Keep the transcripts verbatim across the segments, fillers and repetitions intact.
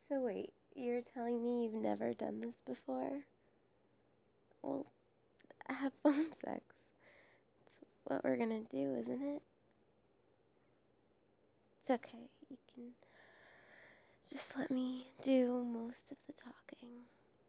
So wait, you're telling me you've never done this before? Well, have phone sex. It's what we're gonna do, isn't it? It's okay. You can just let me do most of the talking.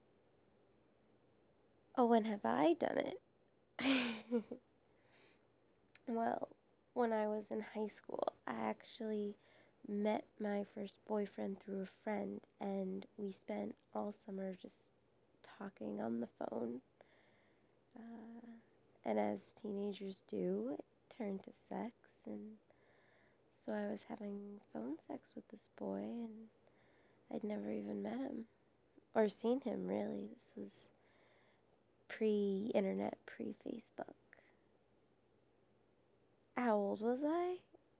Oh, when have I done it? Well, when I was in high school, I actually met my first boyfriend through a friend, and we spent all summer just talking on the phone. Uh, and as teenagers do, it turned to sex, and so I was having phone sex with this boy, and I'd never even met him or seen him really. This was pre internet, pre Facebook. How old was I?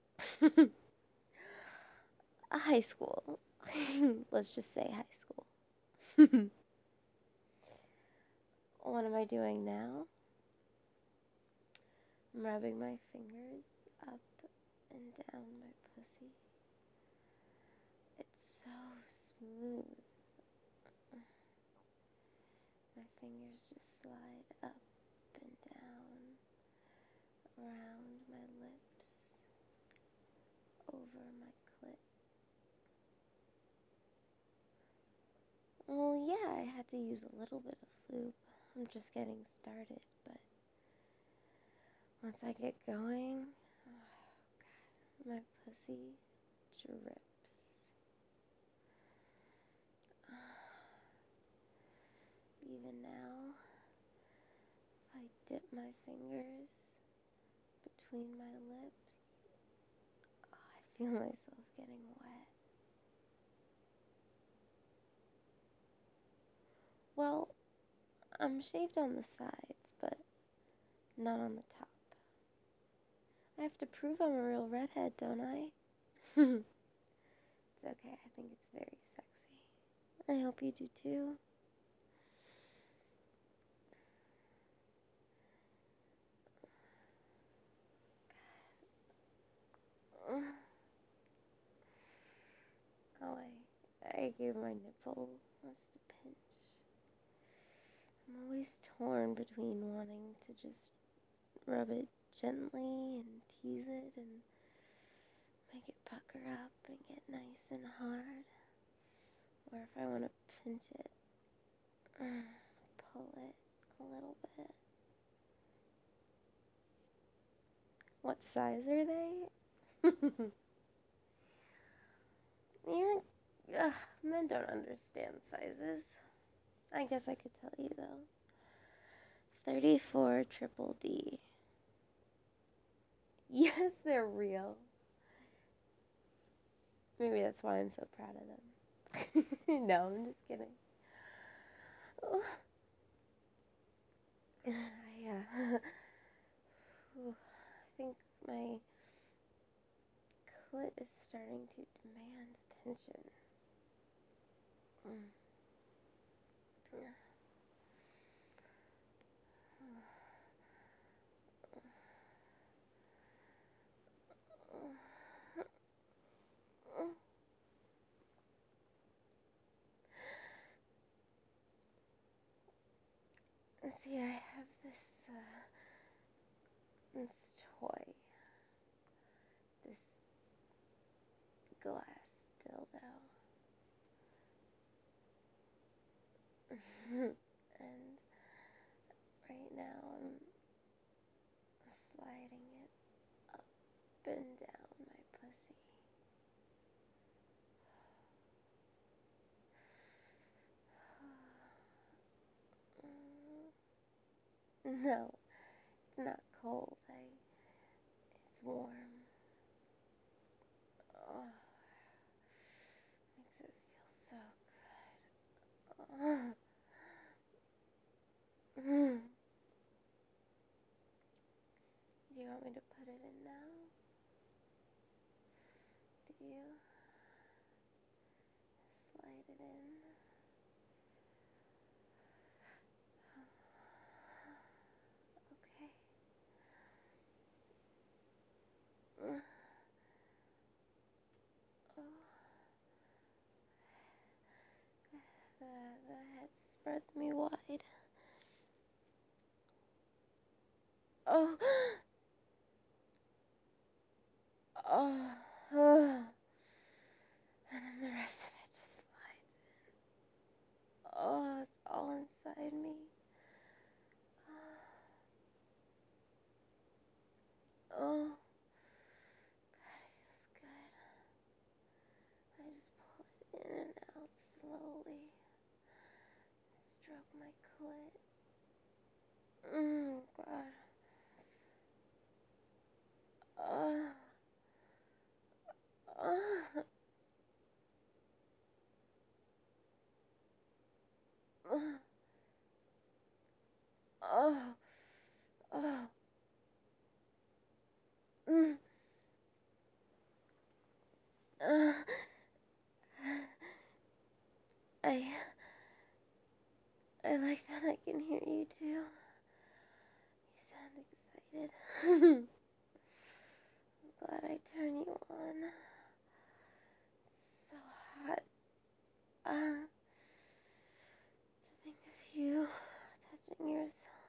High school. Let's just say high school. What am I doing now? I'm rubbing my fingers up and down my pussy. It's so smooth. My fingers just slide up and down around my lips, over my clit. Well, yeah, I had to use a little bit of lube. I'm just getting started, but once I get going, oh, my pussy drips. Even now, if I dip my fingers between my lips, oh, I feel myself getting wet. Well, I'm shaved on the sides, but not on the top. I have to prove I'm a real redhead, don't I? It's okay, I think it's very sexy. I hope you do too. Oh, I, I gave my nipple just a pinch. I'm always torn between wanting to just rub it gently and tease it and make it pucker up and get nice and hard, or if I want to pinch it, pull it a little bit. What size are they? You're, ugh, men don't understand sizes. I guess I could tell you though. thirty-four triple D. Yes, they're real. Maybe that's why I'm so proud of them. No, I'm just kidding. I, uh, I think my clit is starting to demand attention. Mm. See, I have this, uh, this toy, this glass dildo. And right now I'm sliding it up and down my pussy. No, it's not cold. I, it's warm. Oh, makes it feel so good. Oh. Do you want me to put it in now? Do you? Slide it in. Okay. Oh. spreads me wide. Oh, oh, oh. And then the rest of it just slides in. Oh, it's all inside me. Oh, God, it feels good. I just pull it in and out slowly. Stroke my clit. Oh, God. Oh, oh, oh, oh, oh. Mm. Uh, I, I like that I can hear you too. You sound excited. I'm glad I turned you on. It's so hot. Uh, to think of you touching yourself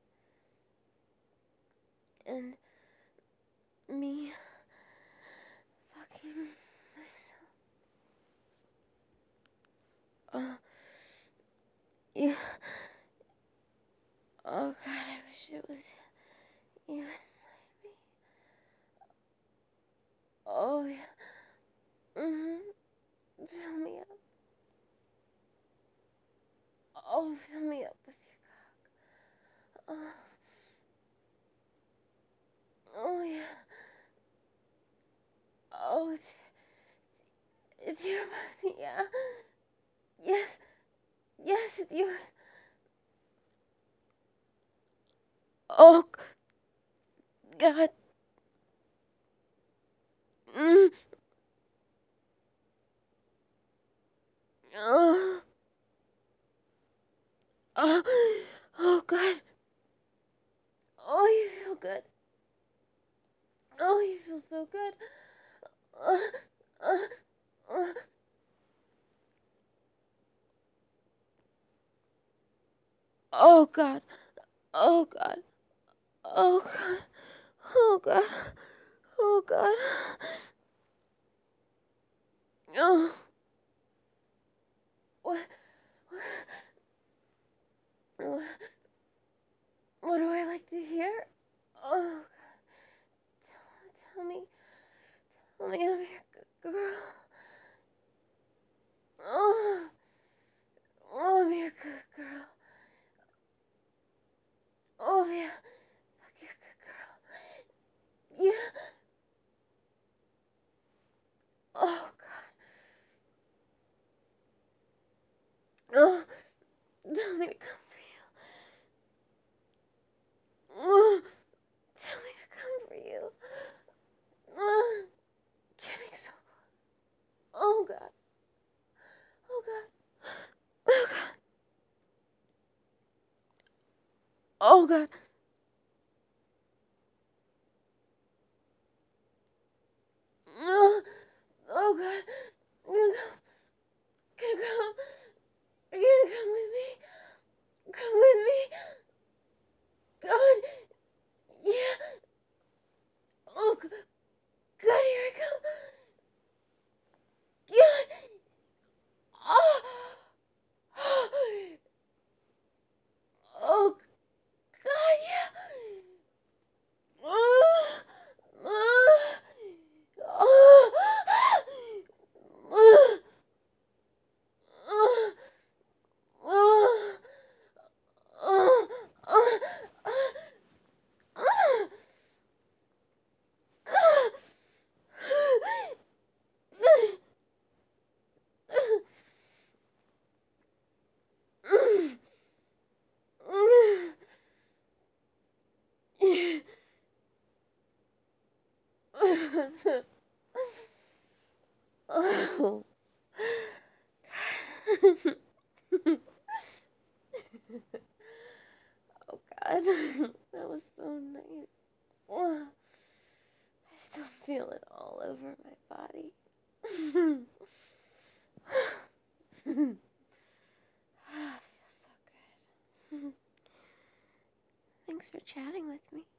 and me fucking myself. Uh, you. Oh, God, I wish it was you inside me. Oh, yeah. Mm-hmm. Fill me up. Oh, fill me up with your cock. Oh, oh yeah. Oh, it's, it's your pussy, yeah. Yes, yes, it's yours. Oh, God. Mm. Oh, oh, oh, God. Oh, you feel good. Oh, you feel so good. Uh, uh, uh. Oh, God. Oh, God. Oh, God. Oh, God. Oh, God. Oh, what, what, what do I like to hear? Oh, tell, tell me, tell me I'm your good girl. Oh, oh, I'm your good girl. Oh, yeah, fuck your good girl. Yeah. Oh, God. Oh, tell me to come for you. Oh, tell me to come for you. Oh, getting so close. Oh, God. Oh, God. Oh, God. Oh, God. Oh, oh, God. You're gonna come. You're gonna come with me. Come with me. God. Yeah. Oh, God. Here I come. God. Oh. Oh, God, yeah. Oh. Oh. Oh. Oh. Oh. Oh. Oh. Oh. Oh. Oh, God. That was so nice. Oh, I still feel it all over my body. Ah, feels so for chatting with me.